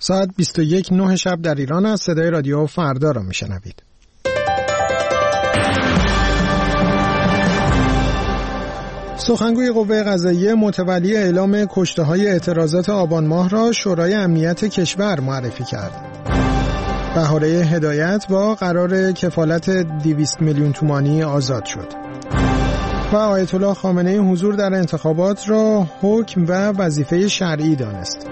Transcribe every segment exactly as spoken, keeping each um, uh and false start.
ساعت بیست و یک و نه شب در ایران است. صدای رادیو فردا را میشنوید. سخنگوی قوه قضاییه متولی اعلام کشته‌های اعتراضات آبان ماه را شورای امنیت کشور معرفی کرد. بهاره هدایت با قرار کفالت دویست میلیون تومانی آزاد شد. و آیت الله خامنه‌ای حضور در انتخابات را حکم و وظیفه شرعی دانست.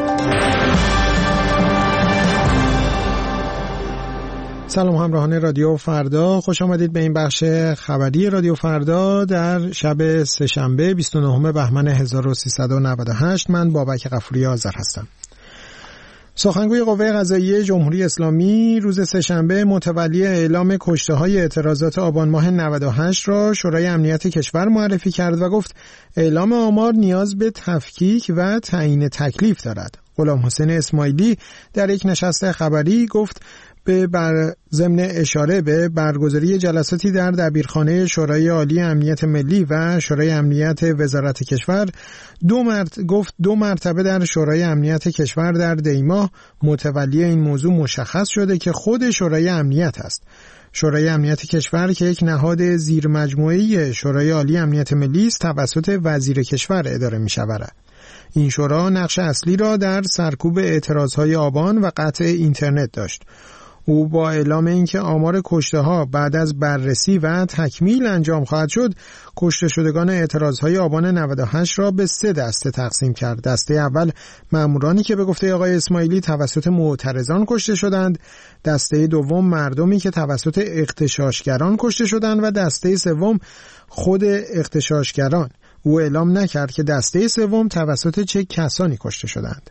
سلام همراهان رادیو فردا، خوش آمدید به این بخش خبری رادیو فردا در شب سه‌شنبه بیست و نهم بهمن هزار و سیصد و نود و هشت. من بابک غفوری آذر هستم. سخنگوی قوه قضاییه جمهوری اسلامی روز سه‌شنبه متولی اعلام کشته‌های اعتراضات آبان ماه نود و هشت را شورای امنیت کشور معرفی کرد و گفت اعلام آمار نیاز به تفکیک و تعیین تکلیف دارد. غلام حسین اسماعیلی در یک نشست خبری گفت به بر ضمن اشاره به برگزاری جلساتی در دبیرخانه شورای عالی امنیت ملی و شورای امنیت وزارت کشور دو مرت... گفت دو مرتبه در شورای امنیت کشور در دیماه متولی این موضوع مشخص شده که خود شورای امنیت است. شورای امنیت کشور که یک نهاد زیر مجموعه شورای عالی امنیت ملی است توسط وزیر کشور اداره می شود. این شورا نقش اصلی را در سرکوب اعتراضهای آبان و قطع اینترنت داشت. او با اعلام اینکه آمار کشته‌ها بعد از بررسی و تکمیل انجام خواهد شد، کشته شدگان اعتراضهای آبان نود و هشت را به سه دسته تقسیم کرد. دسته اول مامورانی که به گفته آقای اسماعیلی توسط معترضان کشته شدند، دسته دوم مردمی که توسط اغتشاشگران کشته شدند و دسته سوم خود اغتشاشگران. او اعلام نکرد که دسته سوم توسط چه کسانی کشته شدند.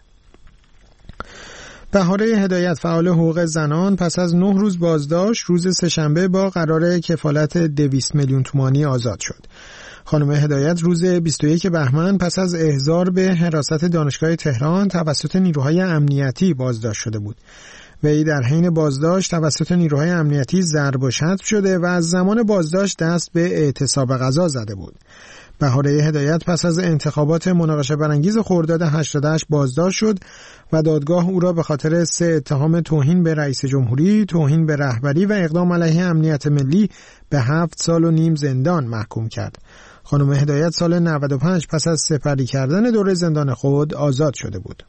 بهاره هدایت فعال حقوق زنان پس از نه روز بازداشت روز سه‌شنبه با قرار کفالت دویست میلیون تومانی آزاد شد. خانم هدایت روز بیست و یک بهمن پس از احضار به حراست دانشگاه تهران توسط نیروهای امنیتی بازداشت شده بود. وی در حین بازداشت توسط نیروهای امنیتی ضرب و شتم شده و از زمان بازداشت دست به اعتصاب غذا زده بود. بهاره هدایت پس از انتخابات مناقشه برانگیز خرداد هشتاد و هشت بازداشت شد و دادگاه او را به خاطر سه اتهام توهین به رئیس جمهوری، توهین به رهبری و اقدام علیه امنیت ملی به هفت سال و نیم زندان محکوم کرد. خانم هدایت سال نود و پنج پس از سپری کردن دوره زندان خود آزاد شده بود.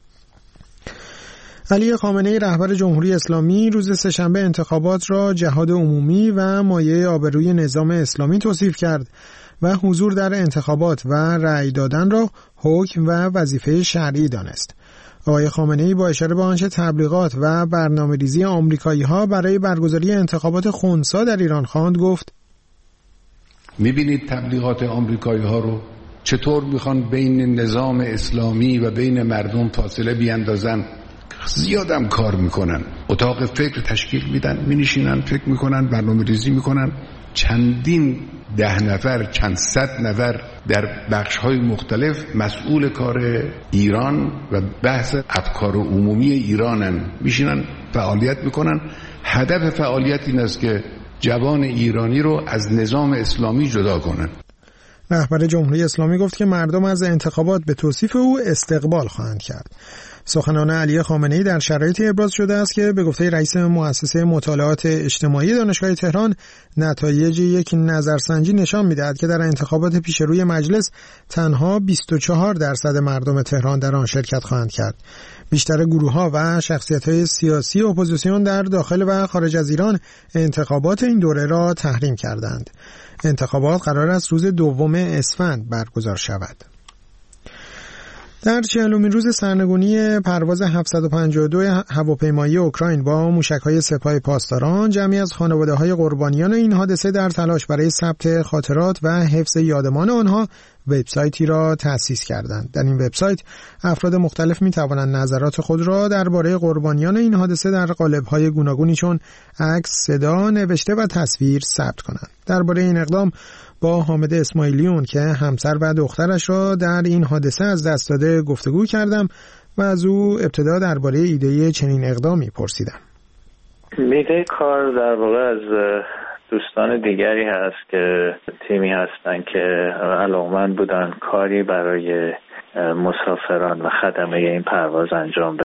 علی خامنه‌ای رهبر جمهوری اسلامی روز سه‌شنبه انتخابات را جهاد عمومی و مایه آبروی نظام اسلامی توصیف کرد و حضور در انتخابات و رأی دادن را حکم و وظیفه شرعی دانست. آقای خامنه‌ای با اشاره به آنچه تبلیغات و برنامه‌ریزی آمریکایی‌ها برای برگزاری انتخابات خنثی در ایران خواند گفت: می‌بینید تبلیغات آمریکایی‌ها رو چطور می‌خوان بین نظام اسلامی و بین مردم فاصله بیاندازن. زیادم کار میکنن، اتاق فکر تشکیل میدن، مینشینن فکر میکنن، برنامه ریزی میکنن. چندین ده نفر، چند صد نفر در بخش‌های مختلف مسئول کار ایران و بحث افکار عمومی ایرانن، میشینن فعالیت میکنن. هدف فعالیت این است که جوان ایرانی رو از نظام اسلامی جدا کنن. رهبر جمهوری اسلامی گفت که مردم از انتخابات به توصیف او استقبال خواهند کرد. سخنان علی خامنه‌ای در شرایطی ابراز شده است که به گفته رئیس مؤسسه مطالعات اجتماعی دانشگاه تهران نتایج یک نظرسنجی نشان می‌دهد که در انتخابات پیش روی مجلس تنها بیست و چهار درصد مردم تهران در آن شرکت خواهند کرد. بیشتر گروه‌ها و شخصیت‌های سیاسی اپوزیسیون در داخل و خارج از ایران انتخابات این دوره را تحریم کردند. انتخابات قرار است روز دوم اسفند برگزار شود. در چهلمین روز سرنگونی پرواز هفتصد و پنجاه و دو هواپیمایی اوکراین با موشک‌های سپاه پاسداران، جمعی از خانواده‌های قربانیان این حادثه در تلاش برای ثبت خاطرات و حفظ یادمان آنها وبسایتی را تأسیس کردند. در این وبسایت افراد مختلف می‌توانند نظرات خود را درباره قربانیان این حادثه در قالب‌های گوناگونی چون عکس، صدا، نوشته و تصویر ثبت کنند. درباره این اقدام با حامد اسماعیلیون که همسر و دخترش را در این حادثه از دست داده گفتگو کردم و از او ابتدا درباره ایده چنین اقدامی پرسیدم. ایده کار در واقع از دوستان دیگری هست که تیمی هستن که علاقمند بودن کاری برای مسافران و خدمه این پرواز انجام بدن.